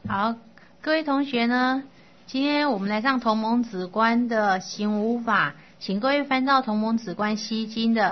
好，各位同学呢，今天我们来上同盟止观的行无法，请各位翻到同盟止观西经的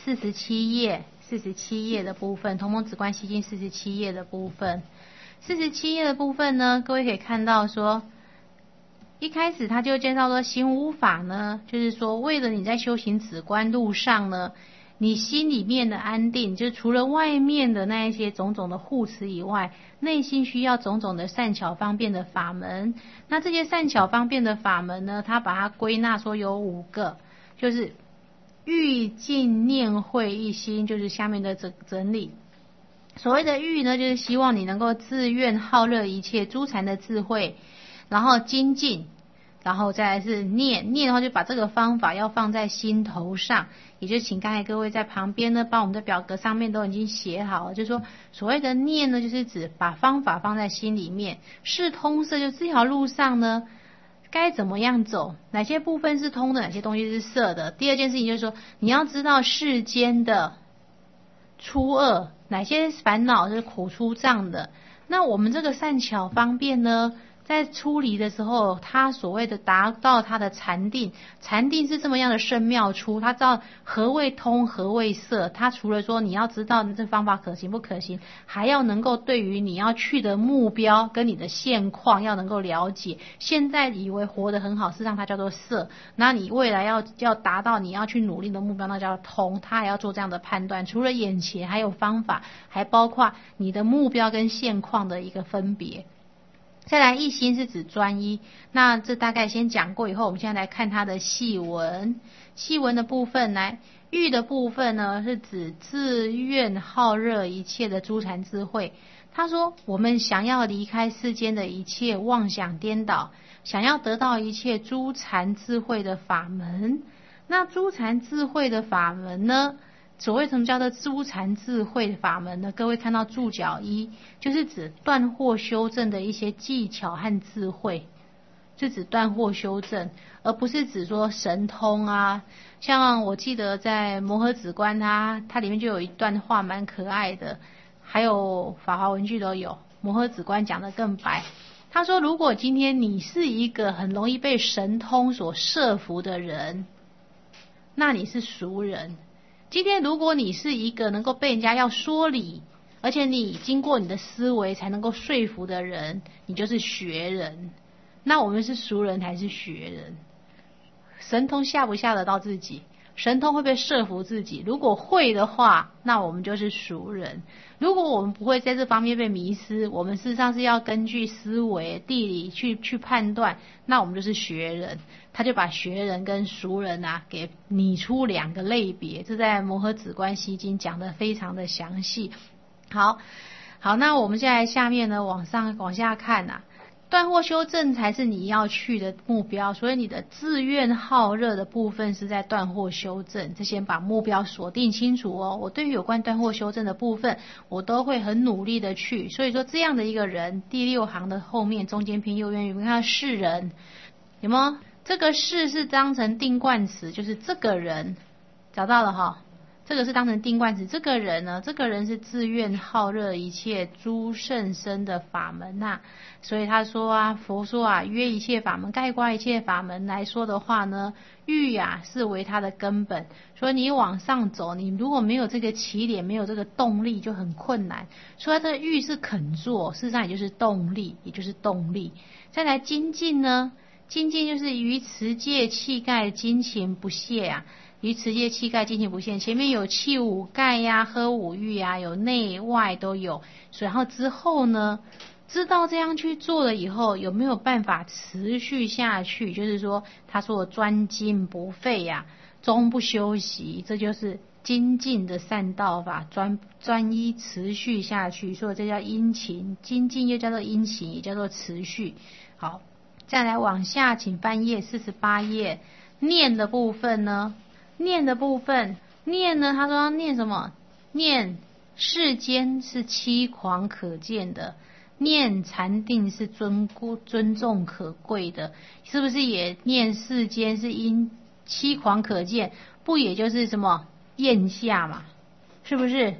47页的部分，同盟止观西经47页的部分。47页的部分呢，各位可以看到说，一开始他就介绍说，行无法呢，就是说为了你在修行止观路上呢，你心里面的安定，就是除了外面的那一些种种的护持以外，内心需要种种的善巧方便的法门。那这些善巧方便的法门呢，他把它归纳说有5个，就是欲尽念慧一心，就是下面的整理。所谓的欲呢，就是希望你能够自愿好乐一切诸禅的智慧，然后精进，然后再来是念的话，就把这个方法要放在心头上，也就请刚才各位在旁边呢，把我们的表格上面都已经写好了，就是说所谓的念呢，就是指把方法放在心里面，是通色，就这条路上呢该怎么样走，哪些部分是通的，哪些东西是色的。第二件事情就是说，你要知道世间的初恶，哪些烦恼是苦出障的。那我们这个善巧方便呢，在出离的时候，他所谓的达到他的禅定，禅定是这么样的深妙处，他知道何谓通，何谓色。他除了说你要知道这方法可行不可行，还要能够对于你要去的目标跟你的现况要能够了解。现在以为活得很好，事实上它叫做色。那你未来要达到你要去努力的目标，那叫通。他还要做这样的判断，除了眼前还有方法，还包括你的目标跟现况的一个分别。再来一心是指专一，那这大概先讲过以后，我们现在来看它的细文。细文的部分，来欲的部分呢，是指自愿好热一切的诸禅智慧。他说我们想要离开世间的一切妄想颠倒，想要得到一切诸禅智慧的法门。那诸禅智慧的法门呢，所谓什么叫做诸禅智慧法门呢？各位看到注脚1，就是指断惑修正的一些技巧和智慧，是指断惑修正，而不是指说神通啊。像我记得在摩诃止观它里面就有一段话蛮可爱的，还有法华文具都有，摩诃止观讲得更白。他说如果今天你是一个很容易被神通所摄服的人，那你是俗人。今天如果你是一个能够被人家要说理，而且你经过你的思维才能够说服的人，你就是学人。那我们是俗人还是学人？神通吓不吓得到自己？神通会不会摄服自己？如果会的话，那我们就是俗人。如果我们不会在这方面被迷失，我们事实上是要根据思维地理去判断，那我们就是学人。他就把学人跟俗人给拟出2个类别，这在摩诃止观西经讲得非常的详细。好，那我们现在下面呢往下看断惑修正才是你要去的目标，所以你的自愿好热的部分是在断惑修正，这先把目标锁定清楚哦。我对于有关断惑修正的部分，我都会很努力的去。所以说这样的一个人，第6行的后面中间偏右边有没有看到是人？有没有？这个是当成定冠词，就是这个人，找到了哈。这个是当成定冠词，这个人呢，这个人是自愿好热一切诸甚深的法门所以他说佛说约一切法门，概括一切法门来说的话呢，欲是为他的根本。所以你往上走，你如果没有这个起点，没有这个动力，就很困难。所以这个欲是肯做，事实上也就是动力，再来精进呢，精进就是于持戒气盖精勤不懈于持戒气盖精勤不懈，前面有气5盖喝5欲有内外都有。然后之后呢，知道这样去做了以后，有没有办法持续下去？就是说他说专精不废终不休息，这就是精进的善道法，专一持续下去，所以这叫殷勤。精进又叫做殷勤，也叫做持续。好，再来往下请翻页48页。念的部分呢，念呢，他说要念什么？念世间是欺狂可见的，念禅定是尊重可贵的，是不是也念世间是因欺狂可见？不也就是什么咽下嘛？是不是？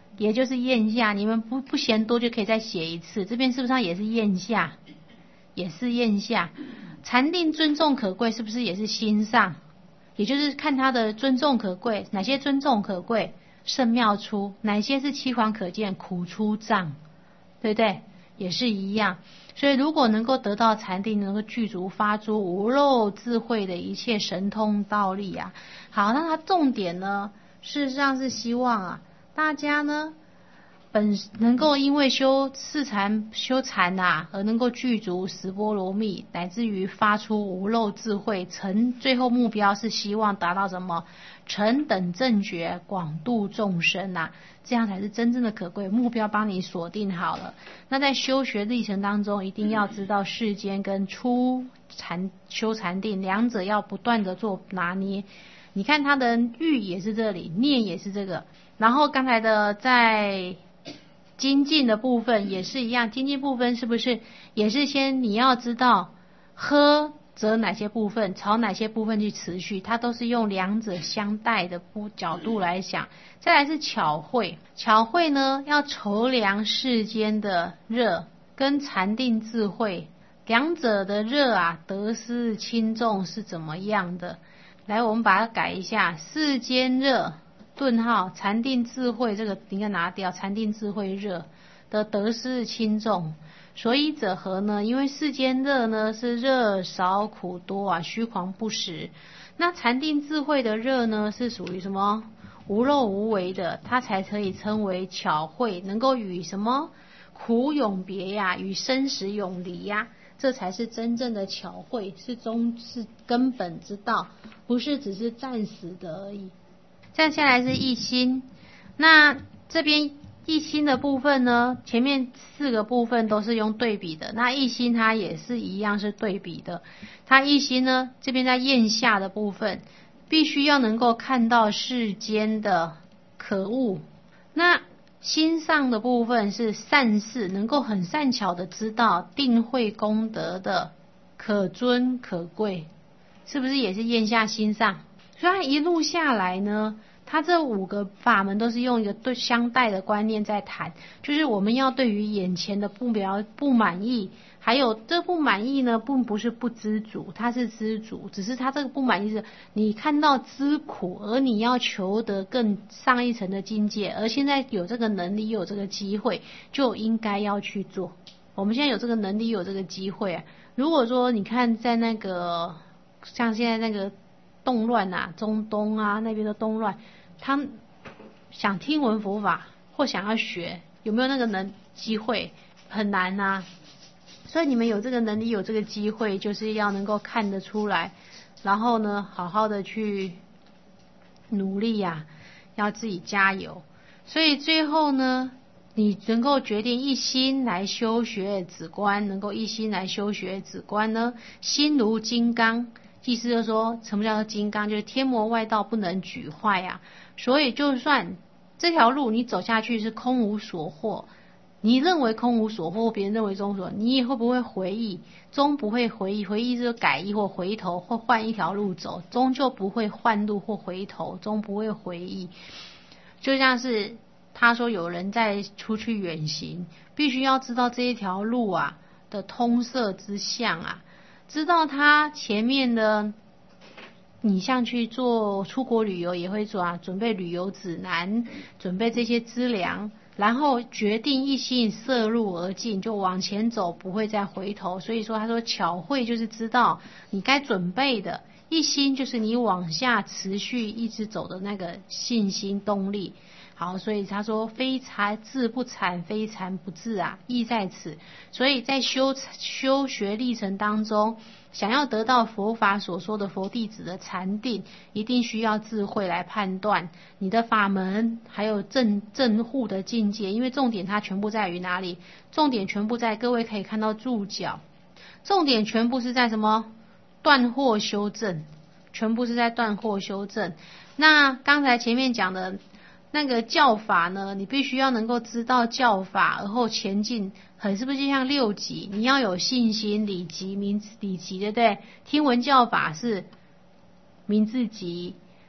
也就是咽下，你们不嫌多就可以再写一次。这边是不是也是咽下？也是咽下。禅定尊重可贵，是不是也是心上？也就是看他的尊重可贵，哪些尊重可贵，圣妙出；哪些是凄惶可见，苦出障，对不对？也是一样。所以如果能够得到禅定，能够具足发诸无漏智慧的一切神通道力啊。好，那它重点呢，事实上是希望啊，大家呢能够因为修禅啊，而能够具足十波罗蜜，乃至于发出无漏智慧，最后目标是希望达到什么？成等正觉，广度众生啊，这样才是真正的可贵。目标帮你锁定好了。那在修学历程当中，一定要知道世间跟修禅定两者要不断的做拿捏。你看他的欲也是这里，念也是这个，然后刚才的在精进的部分也是一样，精进部分是不是也是先你要知道喝则哪些部分，朝哪些部分去持续，它都是用两者相待的角度来想。再来是巧慧，巧慧呢要筹量世间的热跟禅定智慧两者的热啊得失轻重是怎么样的。来，我们把它改一下，世间热顿号禅定智慧，这个应该拿掉，禅定智慧热的得失轻重。所以者何呢？因为世间热呢是热少苦多啊，虚狂不实。那禅定智慧的热呢是属于什么？无漏无为的，它才可以称为巧慧，能够与什么苦永别呀，与生死永离呀，这才是真正的巧慧，是根本之道，不是只是暂时的而已。这样下来是一心，那这边一心的部分呢，前面4个部分都是用对比的，那一心它也是一样是对比的。它一心呢，这边在咽下的部分，必须要能够看到世间的可恶，那心上的部分是善事，能够很善巧的知道定慧功德的可尊可贵，是不是也是咽下心上？所以它一路下来呢，它这5个法门都是用一个对相待的观念在谈，就是我们要对于眼前的目标不满意，还有这不满意呢，不是不知足，它是知足，只是它这个不满意是你看到知苦，而你要求得更上一层的境界，而现在有这个能力有这个机会，就应该要去做。我们现在有这个能力有这个机会啊，如果说你看在那个像现在那个动乱啊，中东啊那边的动乱，他们想听闻佛法或想要学，有没有那个机会？很难啊。所以你们有这个能力有这个机会，就是要能够看得出来，然后呢好好的去努力啊，要自己加油。所以最后呢，你能够决定一心来修学止观，能够一心来修学止观呢，心如金刚。意思就是说，什么叫做金刚？就是天魔外道不能举坏啊。所以就算这条路你走下去是空无所获，你认为空无所获，别人认为中所，你也会不会回忆？终不会回忆，回忆就是改意或回头或换一条路走，终究不会换路或回头，终不会回忆。就像是他说有人在出去远行，必须要知道这一条路啊的通塞之象啊，知道他前面的，你像去做出国旅游也会做啊，准备旅游指南，准备这些资粮，然后决定一心涉入而进，就往前走，不会再回头。所以说他说巧慧就是知道你该准备的，一心就是你往下持续一直走的那个信心动力。好，所以他说非禅智不禅，非禅不智啊，意在此。所以在修学历程当中，想要得到佛法所说的佛弟子的禅定，一定需要智慧来判断你的法门，还有正护的境界。因为重点它全部在于哪里？重点全部在，各位可以看到注脚，重点全部是在什么？断惑修正，全部是在断惑修正。那刚才前面讲的那个教法呢，你必须要能够知道教法，而后前进，是不是就像6级？你要有信心，理级、理级，对不对？听闻教法是明字级，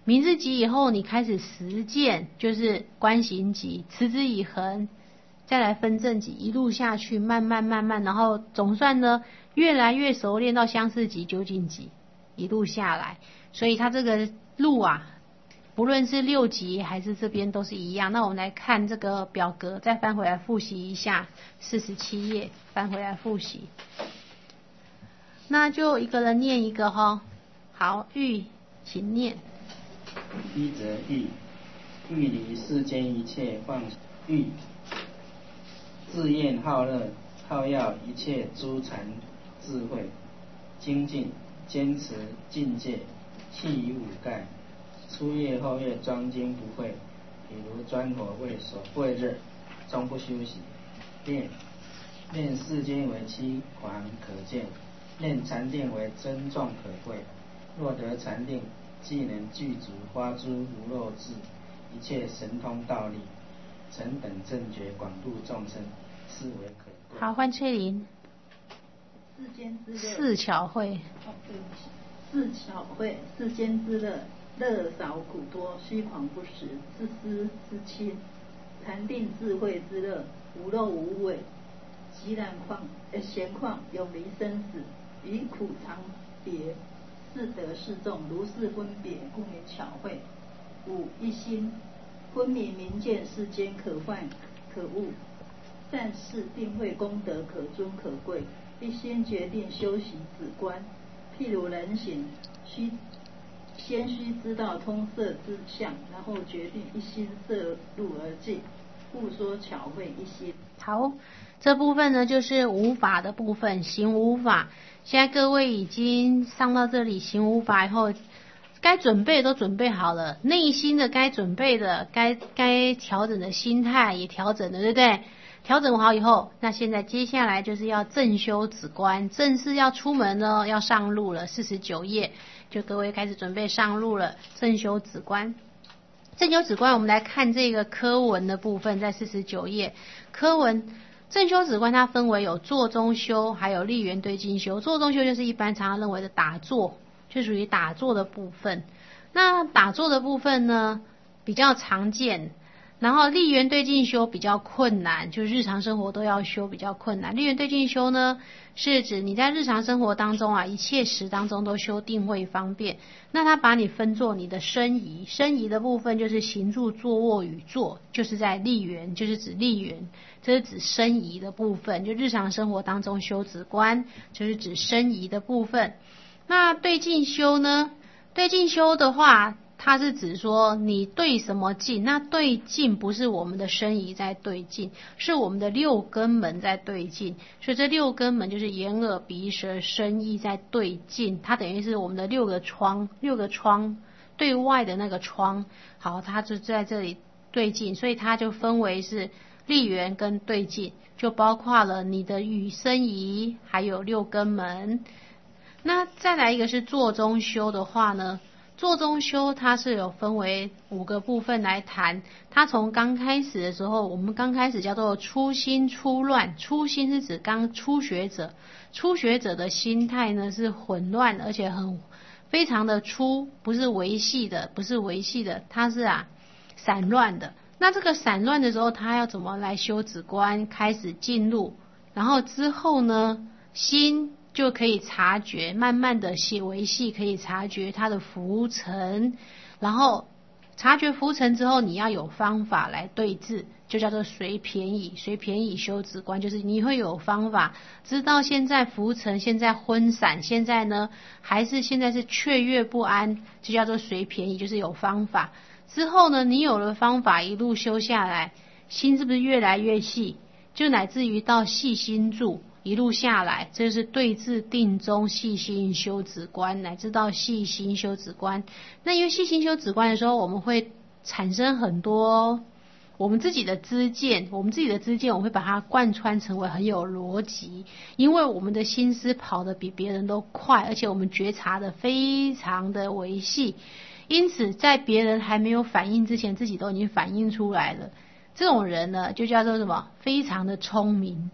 明字集以后，你开始实践，就是观行集，持之以恒，再来分正集，一路下去，慢慢，然后总算呢，越来越熟练到相似集、究竟集，一路下来，所以它这个路啊，不论是6集还是这边都是一样。那我们来看这个表格，再翻回来复习一下47页，翻回来复习。那就一个人念一个哈。好，玉，请念。 一则玉，欲离世间一切放欲，自厌好乐，好要一切诸禅智慧，精进坚持境界，弃于五盖，初夜后夜专精不会，比如钻火为所会热，终不休息。练世间为虚幻可见，练禅定为真壮可贵。若得禅定，既能具足花诸如肉质，一切神通道力，成等正觉，广度众生，是为可贵。 好，换翠玲。 世间之乐， 四巧慧。 对不起，四巧慧，世间之乐，乐少苦多，虚狂不实，自私自亲，禅定智慧之乐，无漏无伪，极然闲旷，永离生死，与苦常别，是得是众，如是分别，故名巧慧。五一心，昏迷明见世间可患可恶，善事定慧功德可尊可贵，一心决定修习止观。譬如人行，先须知道通色之相，然后决定一心摄入而进，故说巧慧一心。 好，这部分呢就是五法的部分，行五法。现在各位已经上到这里，行五法以后，该准备都准备好了，内心的该准备的、该调整的心态也调整了，对不对？调整好以后，那现在接下来就是要正修止观，正式要出门呢，要上路了。49页，就各位开始准备上路了，正修止观。正修止观，我们来看这个科文的部分，在49页。科文正修止观它分为有坐中修，还有立缘对境修。坐中修就是一般常常认为的打坐，就属于打坐的部分。那打坐的部分呢，比较常见。然后立缘对境修比较困难，就是日常生活都要修，比较困难。立缘对境修呢，是指你在日常生活当中啊，一切时当中都修定慧方便。那它把你分作你的身仪，身仪的部分就是行住坐卧语坐，就是在立缘，就是指立缘，这是指身仪的部分。就日常生活当中修止观，就是指身仪的部分。那对境修呢？对境修的话，它是指说你对什么境，那对境不是我们的身仪在对境，是我们的6根门在对境，所以这6根门就是眼耳鼻舌身意在对境，它等于是我们的6个窗对外的那个窗，好，它就在这里对境，所以它就分为是立缘跟对境，就包括了你的语身仪还有6根门。那再来一个是坐中修的话呢，坐中修它是有分为5个部分来谈。它从刚开始的时候，我们刚开始叫做初心初乱，初心是指刚初学者，初学者的心态呢是混乱，而且非常的粗，不是维系的，它是散乱的。那这个散乱的时候，它要怎么来修止观，开始进入，然后之后呢，心就可以察觉，慢慢的维系可以察觉它的浮沉，然后察觉浮沉之后，你要有方法来对治，就叫做随便倚修止观，就是你会有方法知道现在浮沉，现在昏散，现在是雀跃不安，就叫做随便倚，就是有方法。之后呢，你有了方法一路修下来，心是不是越来越细，就乃至于到细心住，一路下来，这就是对治定中细心修止观，乃至到细心修止观。那因为细心修止观的时候，我们会产生很多我们自己的知见，我们会把它贯穿成为很有逻辑，因为我们的心思跑得比别人都快，而且我们觉察的非常的维系，因此在别人还没有反应之前，自己都已经反应出来了。这种人呢，就叫做什么？非常的聪明。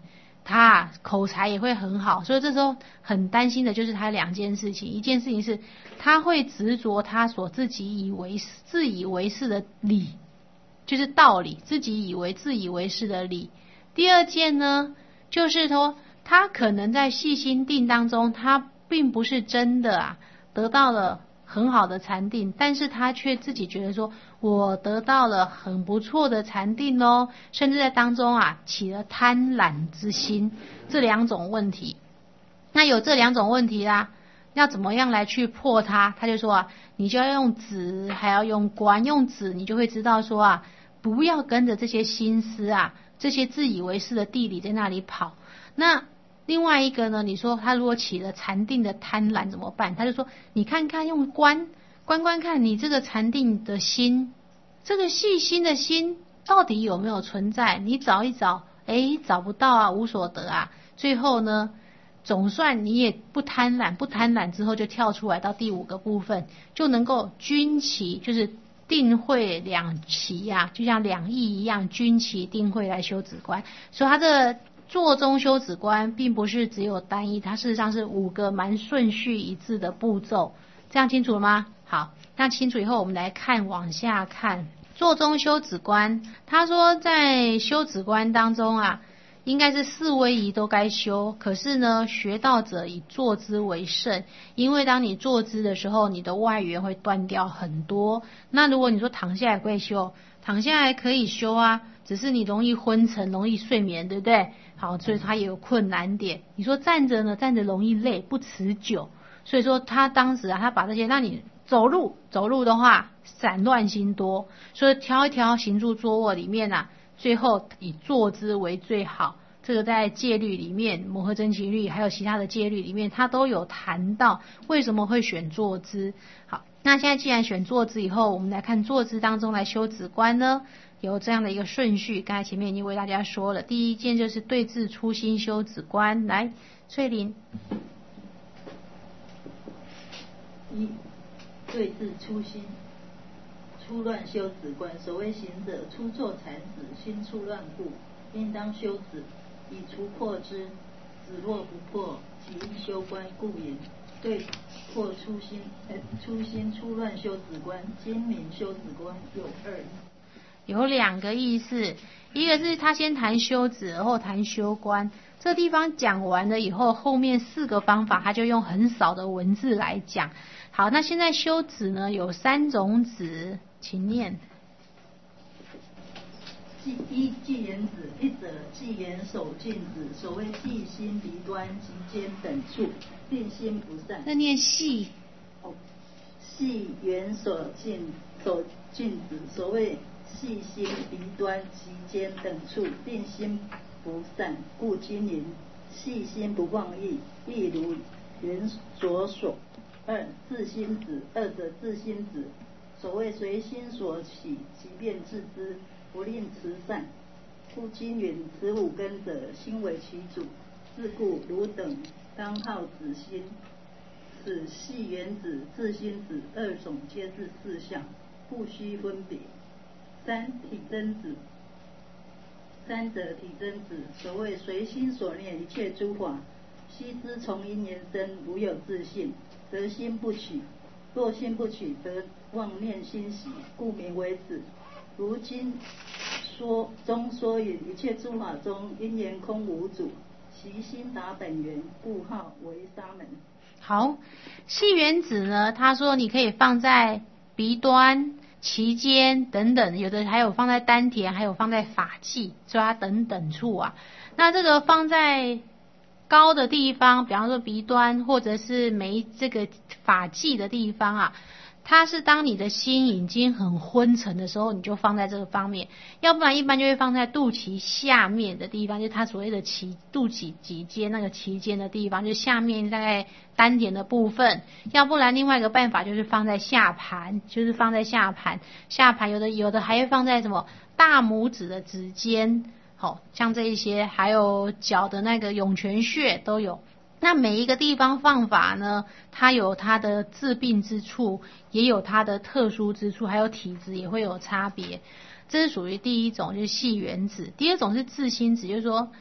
他口才也会很好，所以这时候很担心的就是他两件事情，一件事情是他会执着他所自以为是的理，就是道理，自以为是的理。第二件呢，就是说他可能在细心定当中，他并不是真的得到了很好的禅定，但是他却自己觉得说我得到了很不错的禅定哦，甚至在当中起了贪婪之心，这两种问题。那有这两种问题啦，要怎么样来去破它？他就说你就要用止，还要用观。用止你就会知道说不要跟着这些心思这些自以为是的地理在那里跑。那另外一个呢，你说他如果起了禅定的贪婪怎么办？他就说你看看用观看你这个禅定的心，这个细心的心到底有没有存在？你找一找，找不到无所得最后呢，总算你也不贪婪之后就跳出来到第5个部分，就能够均齐，就是定慧两齐就像两义一样，均齐定慧来修止观。所以他这坐中修止观并不是只有单一，它事实上是5个蛮顺序一致的步骤。这样清楚了吗？好，那清楚以后我们来往下看坐中修止观。他说在修止观当中应该是4威仪都该修，可是呢，学道者以坐姿为胜，因为当你坐姿的时候，你的外缘会断掉很多。那如果你说躺下来可以修，躺下来可以修只是你容易昏沉，容易睡眠，对不对？好，所以它也有困难点。你说站着呢，站着容易累，不持久，所以说他当时他把这些，那你走路的话，散乱心多，所以挑一挑行住坐卧里面最后以坐姿为最好。这个在戒律里面，摩诃僧祇律还有其他的戒律里面，它都有谈到为什么会选坐姿。好，那现在既然选坐姿以后，我们来看坐姿当中来修止观呢，有这样的一个顺序。刚才前面已经为大家说了，第一件就是对治初心修止观。来，翠玲。 1. 对治初心，初乱修止观。所谓行者初坐禅时，心初乱故，应当修止，以除破之。止若不破，即应修观，故云对破初心初乱修止观。今明修止观有2义。 有2个意思，一个是他先谈修止，然后谈修观。这地方讲完了以后，后面4个方法他就用很少的文字来讲。好，那现在修止呢有3种止，请念。 1. 寂言止，一者寂言手静止。所谓寂心鼻端及肩等处，定心不散。 那念细。 细言手静止。所谓细心鼻端及肩等处，定心不散，故今云细心不忘意，亦如云所说。2. 自心止，二者自心止。所谓随心所起，即便自知，不令持散。故今云此5根者，心为其主。是故汝等当好止心。此细言止、自心止2种皆是4项，不须分别。3. 体真止。3者体真止。所谓随心所念一切诸法，悉知从因缘生，无有自性，得心不取。若心不取，得妄念心喜，故名为止。如今说云，一切诸法中，因缘空无主，其心达本源，故号为沙门。 好，细缘止呢，他说你可以放在鼻端、脐肩等等，有的还有放在丹田，还有放在发际，所以它等等处那这个放在高的地方，比方说鼻端或者是这个发际的地方它是当你的心已经很昏沉的时候，你就放在这个方面，要不然一般就会放在肚脐下面的地方，就是它所谓的肚脐脊肩那个脐肩的地方，就是下面大概丹田的部分。要不然另外一个办法就是放在下盘，下盘有的还会放在什么大拇指的指尖，好，像这一些，还有脚的那个涌泉穴都有。那每一个地方放法呢，它有它的治病之处，也有它的特殊之处，还有体质也会有差别。这是属于第一种，就是细缘止。第二种是自心止，就是说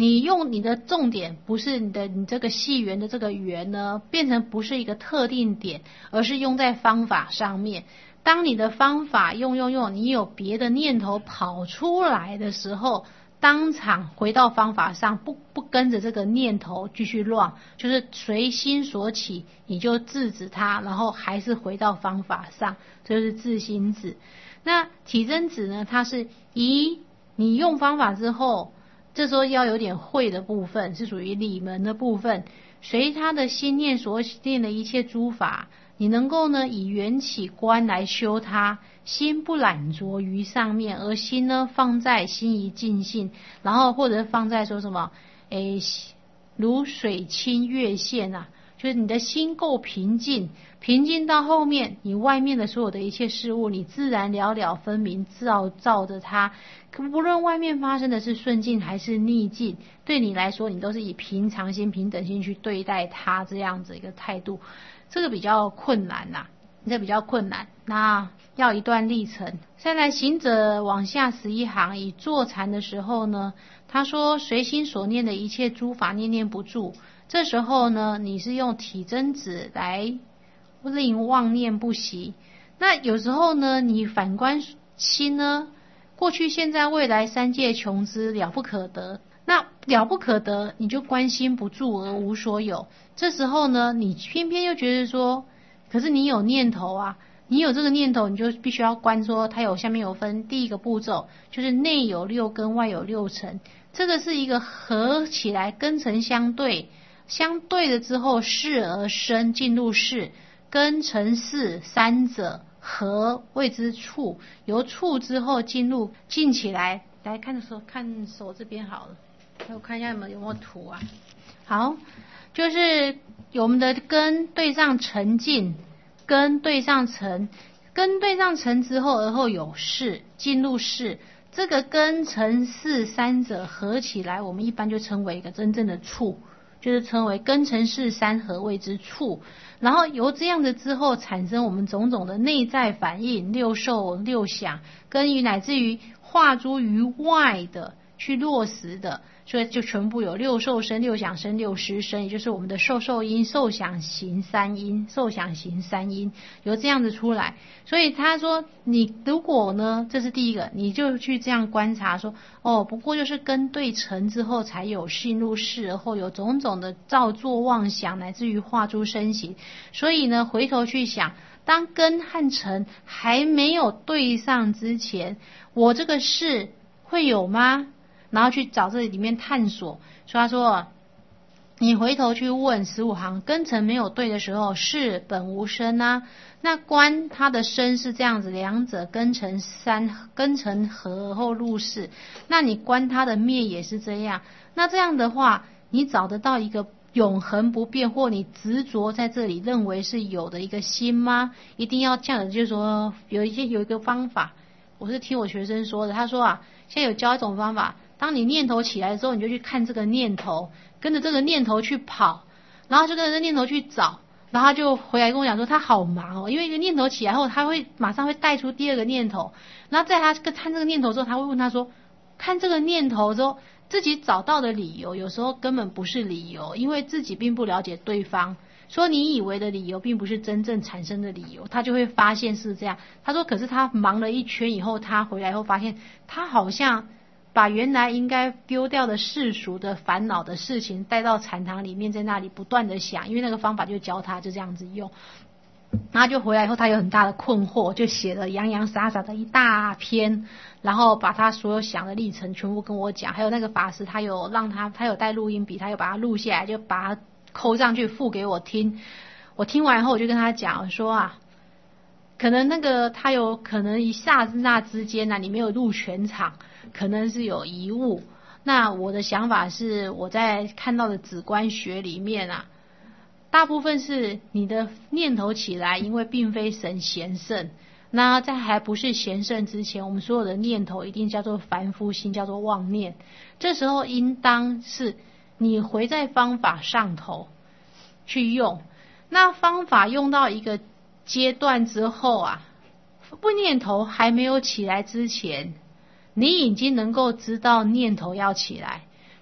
你用你的重点不是你这个系缘的这个缘呢，变成不是一个特定点，而是用在方法上面。当你的方法用，你有别的念头跑出来的时候，当场回到方法上，不跟着这个念头继续乱，就是随心所起，你就制止它，然后还是回到方法上，这就是自心止。那体真止呢，它是你用方法之后，这时候要有点会的部分，是属于理门的部分，随他的心念所念的一切诸法，你能够呢以缘起观来修它，心不染着于上面，而心呢放在心一尽性，然后或者放在说什么如水清月现啊，就是你的心够平静，平静到后面，你外面的所有的一切事物，你自然了了分明，照着它，不论外面发生的是顺境还是逆境，对你来说，你都是以平常心、平等心去对待它，这样子一个态度。这个比较困难呐，这比较困难，那要一段历程。再来，行者往下11行，以坐禅的时候呢，他说随心所念的一切诸法念念不住，这时候呢，你是用体真止来令妄念不息。那有时候呢，你反观心呢，过去、现在、未来三界穷之，了不可得。那了不可得，你就观心不住而无所有。这时候呢，你偏偏又觉得说，可是你有念头啊，你有这个念头，你就必须要观说，它下面有分第一个步骤，就是内有6根，外有6尘。这个是一个合起来根尘相对，相对了之后事而生，进入事，根尘事三者合谓之处，由处之后进起来。来看手这边好了，我看一下有没有图啊。好，就是我们的根对上尘境，根对上尘，根对上尘之后，而后有事，进入事，这个根尘事三者合起来，我们一般就称为一个真正的处，就是称为根尘事三合谓之处。然后由这样的之后产生我们种种的内在反应，六受六想，跟于乃至于化诸于外的去落实的，所以就全部有六受生、六想生、六识生，也就是我们的受因、受想行三因、受想行三因，由这样子出来。所以他说，你如果呢，这是第一个，你就去这样观察说，不过就是根对尘之后才有进入事，而后有种种的造作妄想，乃至于化诸身形。所以呢，回头去想，当根和尘还没有对上之前，我这个事会有吗？然后去找这里面探索。所以他说，你回头去问15行，根尘没有对的时候，事本无生啊。那观它的生是这样子，两者根尘合后入事。那你观它的灭也是这样。那这样的话，你找得到一个永恒不变，或你执着在这里认为是有的一个心吗？一定要这样的，就是说有一个方法，我是听我学生说的，他说啊，现在有教一种方法，当你念头起来之后，你就去看这个念头，跟着这个念头去跑，然后就跟着这个念头去找，然后他就回来跟我讲说他好忙因为一个念头起来后，他会马上会带出第二个念头，然后在他看这个念头之后，他会问他说，看这个念头之后自己找到的理由，有时候根本不是理由，因为自己并不了解对方，说你以为的理由并不是真正产生的理由，他就会发现是这样。他说可是他忙了一圈以后，他回来后发现他好像把原来应该丢掉的世俗的烦恼的事情带到禅堂里面，在那里不断的想，因为那个方法就教他就这样子用。然后就回来以后，他有很大的困惑，就写了洋洋洒洒的一大篇，然后把他所有想的历程全部跟我讲。还有那个法师，他有带录音笔，他有把它录下来，就把它扣上去附给我听。我听完后，我就跟他讲说啊，可能那个他有可能一刹那之间你没有录全场，可能是有遗误。那我的想法是，我在看到的止观学里面大部分是你的念头起来，因为并非神贤圣。那在还不是贤圣之前，我们所有的念头一定叫做凡夫心，叫做妄念。这时候应当是你回在方法上头去用。那方法用到一个阶段之后念头还没有起来之前，你已经能够知道念头要起来。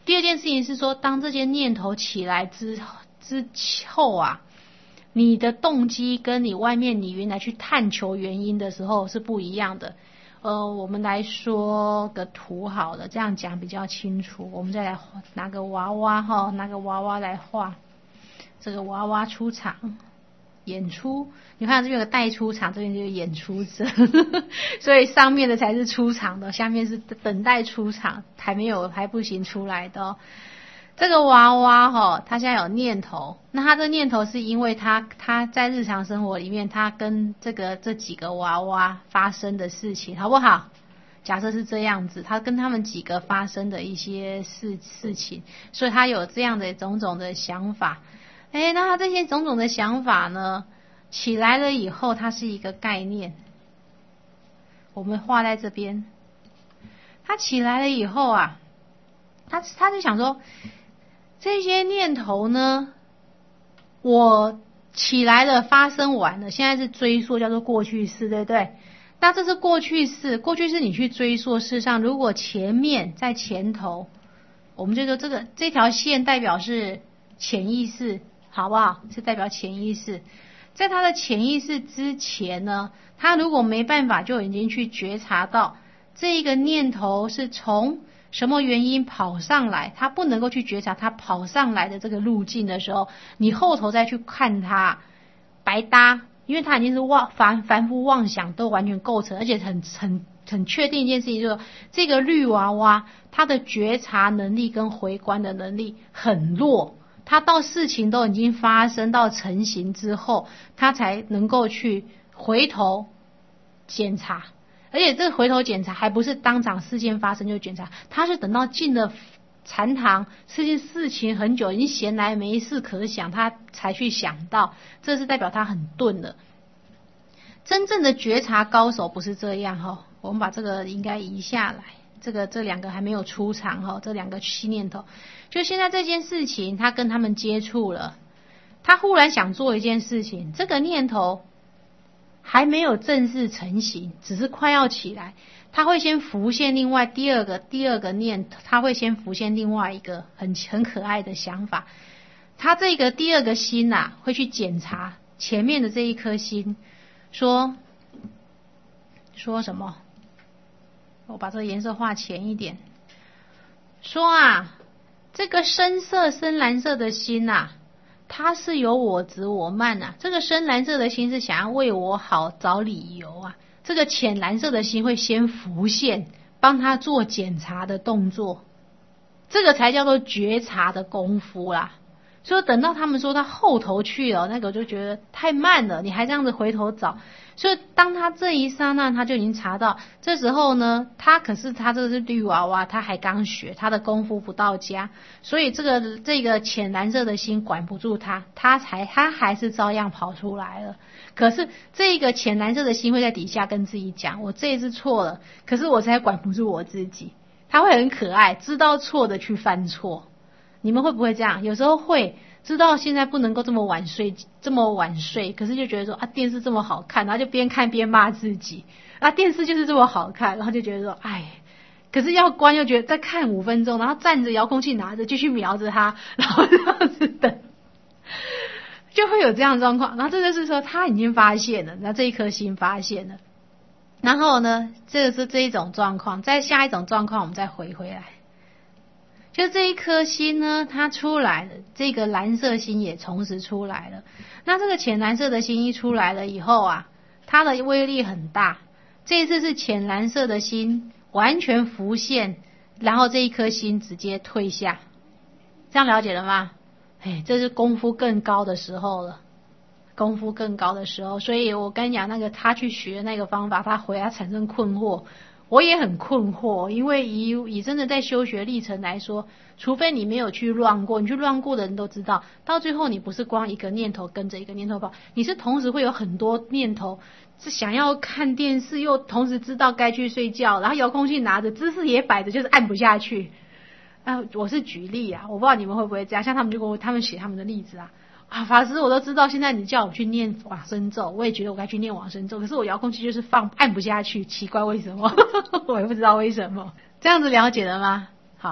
第二件事情是说，当这些念头起来之后啊，你的动机跟你外面你原来去探求原因的时候是不一样的。我们来说个图好了，这样讲比较清楚。我们再来拿个娃娃哈，拿个娃娃来画。这个娃娃出场演出，你看这边有个带出场，这边就是演出者所以上面的才是出场的，下面是等待出场，还不行出来的哦。这个娃娃他现在有念头，那他的念头是因为他在日常生活里面，他跟这几个娃娃发生的事情，好不好？假设是这样子，他跟他们几个发生的一些事情，所以他有这样的种种的想法。那他这些种种的想法呢，起来了以后，它是一个概念。我们画在这边，他起来了以后啊，他就想说，这些念头呢，我起来了，发生完了，现在是追溯，叫做过去式，对不对？那这是过去式，过去式你去追溯，事实上如果前面在前头，我们就说这条线代表是潜意识，好不好？是代表潜意识。在他的潜意识之前呢，他如果没办法就已经去觉察到这个念头是从什么原因跑上来，他不能够去觉察他跑上来的这个路径的时候，你后头再去看他，白搭，因为他已经是凡夫妄想都完全构成，而且很确定一件事情，就是这个绿娃娃他的觉察能力跟回观的能力很弱，他到事情都已经发生到成型之后，他才能够去回头检查。而且这个回头检查还不是当场事件发生就检查，他是等到进了禅堂，事情很久，已经闲来没事可想，他才去想到，这是代表他很钝了。真正的觉察高手不是这样我们把这个应该移下来，这两个还没有出场这两个新念头，就现在这件事情，他跟他们接触了，他忽然想做一件事情，这个念头还没有正式成型，只是快要起来，他会先浮现另外第二个念，他会先浮现另外一个很可爱的想法。他这个第二个心会去检查前面的这一颗心，说什么？我把这个颜色画浅一点。说这个深蓝色的心它是有我执我慢这个深蓝色的心是想要为我好找理由这个浅蓝色的心会先浮现，帮他做检查的动作，这个才叫做觉察的功夫啦。所以等到他们说他后头去了，那个就觉得太慢了，你还这样子回头找。所以当他这一刹那他就已经查到，这时候呢，他这个是绿娃娃，他还刚学，他的功夫不到家，所以这个浅蓝色的心管不住他还是照样跑出来了。可是这个浅蓝色的心会在底下跟自己讲，我这一次错了，可是我才管不住我自己。他会很可爱，知道错的去犯错。你们会不会这样？有时候会知道现在不能够这么晚睡，可是就觉得说电视这么好看，然后就边看边骂自己电视就是这么好看，然后就觉得说可是要关又觉得再看5分钟，然后站着遥控器拿着继续瞄着它，然后这样子等，就会有这样的状况。然后这就是说他已经发现了，那这一颗心发现了，然后呢，这个是这一种状况，在下一种状况我们再回来。就这一颗心呢，它出来了，这个蓝色心也同时出来了。那这个浅蓝色的心一出来了以后它的威力很大。这一次是浅蓝色的心完全浮现，然后这一颗心直接退下。这样了解了吗？这是功夫更高的时候了，功夫更高的时候。所以我跟你讲，那个他去学那个方法，他回来产生困惑。我也很困惑，因为以真的在修学历程来说，除非你没有去乱过，你去乱过的人都知道，到最后你不是光一个念头跟着一个念头跑，你是同时会有很多念头，是想要看电视又同时知道该去睡觉，然后遥控器拿着，姿势也摆着，就是按不下去。我是举例我不知道你们会不会这样，像他们就跟他们写他们的例子法师我都知道，现在你叫我去念往生咒，我也觉得我该去念往生咒，可是我遥控器就是按不下去，奇怪为什么我也不知道为什么。这样子了解了吗？好，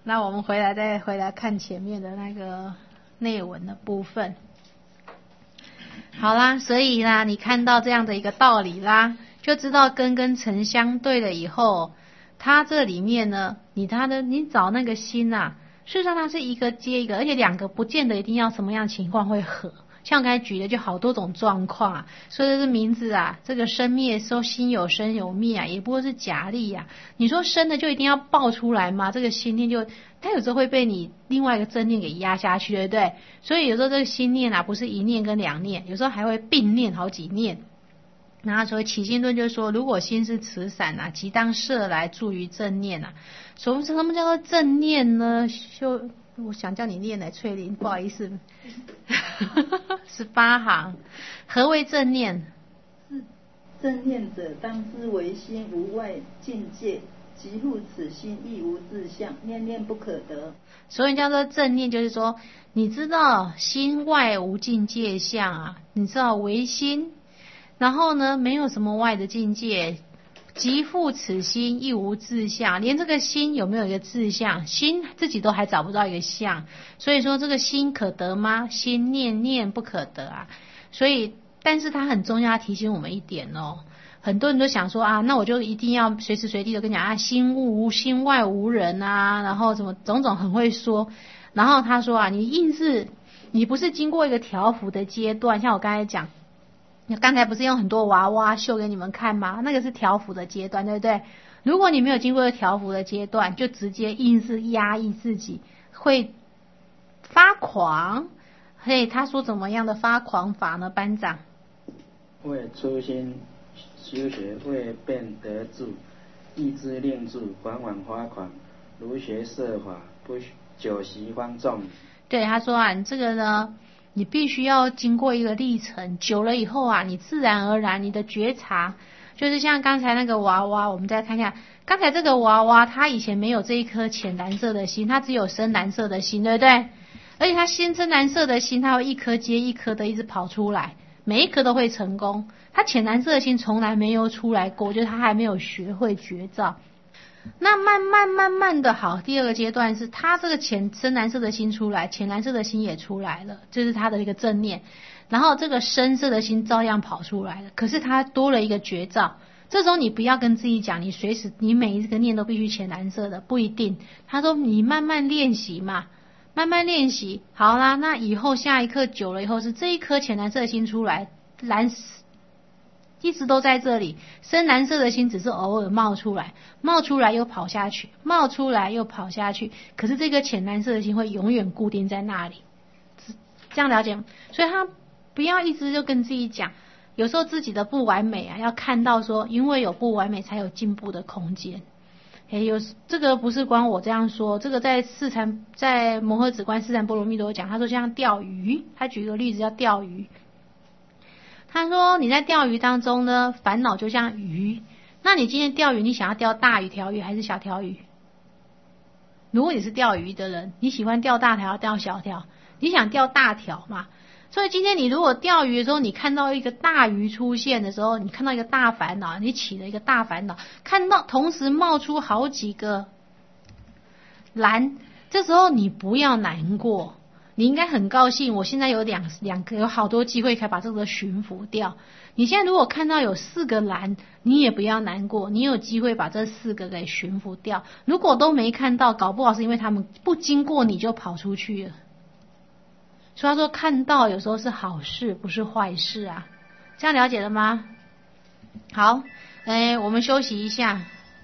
那我们再回来看前面的那个内文的部分。好啦，所以啦，你看到这样的一个道理啦，就知道根跟尘相对了以后，它这里面呢，你找那个心啊，事实上它是一个接一个，而且两个不见得一定要什么样情况会合。像我刚才举的就好多种状况啊，所以这名字啊，这个生灭说心有生有灭啊，也不过是假立啊。你说生的就一定要爆出来吗？这个心念它有时候会被你另外一个正念给压下去，对不对？所以有时候这个心念啊，不是一念跟两念，有时候还会并念好几念。然后所以起心论就是说，如果心是磁散啊，即当摄来助于正念啊。什么叫做正念呢？我想叫你念来翠玲，不好意思。18行，何为正念？ 正念者，当知为心无外境界，即复此心亦无自相，念念不可得。 所以叫做正念，就是说，你知道心外无境界相啊，你知道唯心，然后呢，没有什么外的境界。即复此心亦无自相，连这个心有没有一个自相，心自己都还找不到一个相，所以说这个心可得吗？心念念不可得啊。所以但是它很重要，提醒我们一点哦，很多人都想说啊，那我就一定要随时随地都跟你讲啊，心外无人啊，然后什么种种很会说，然后他说啊，你不是经过一个调伏的阶段，像我刚才讲，刚才不是用很多娃娃秀给你们看吗？那个是调伏的阶段，对不对？如果你没有经过调伏的阶段，就直接硬是压抑自己，会发狂。嘿，他说怎么样的发狂法呢？班长， 为初心修学，未便得住，意志令住，往往发狂，如学设法，不久习方众。对， 他说啊，你这个呢，你必须要经过一个历程，久了以后啊，你自然而然你的觉察，就是像刚才那个娃娃，我们再看看，刚才这个娃娃它以前没有这一颗浅蓝色的心，它只有深蓝色的心，对不对？而且它深蓝色的心，它会一颗接一颗的一直跑出来，每一颗都会成功。它浅蓝色的心从来没有出来过，就是它还没有学会觉照。那慢慢的好，第二个阶段是它这个深蓝色的心出来，浅蓝色的心也出来了，这是它的一个正念。然后这个深色的心照样跑出来了，可是它多了一个觉照。这时候你不要跟自己讲，你每一个念都必须浅蓝色的，不一定。他说你慢慢练习嘛，慢慢练习。好啦，那以后下一刻久了以后，是这一颗浅蓝色的心出来，一直都在这里，深蓝色的心只是偶尔冒出来又跑下去，冒出来又跑下去，可是这个浅蓝色的心会永远固定在那里，这样了解吗？所以他不要一直就跟自己讲，有时候自己的不完美啊，要看到说，因为有不完美才有进步的空间。这个不是光我这样说，这个在摩诃止观四禅波罗蜜都有讲，他说像钓鱼，他举一个例子叫钓鱼。他说你在钓鱼当中呢，烦恼就像鱼，那你今天钓鱼，你想要钓大条鱼还是小条鱼？如果你是钓鱼的人，你喜欢钓大条钓小条？你想钓大条嘛？所以今天你如果钓鱼的时候，你看到一个大鱼出现的时候，你看到一个大烦恼，你起了一个大烦恼，看到同时冒出好几个蓝，这时候你不要难过，你应该很高兴，我现在有有好多机会可以把这个驯服掉。你现在如果看到有4个蓝，你也不要难过，你有机会把这4个给驯服掉。如果都没看到，搞不好是因为他们不经过你就跑出去了。所以他说看到有时候是好事，不是坏事啊，这样了解了吗？好，我们休息一下。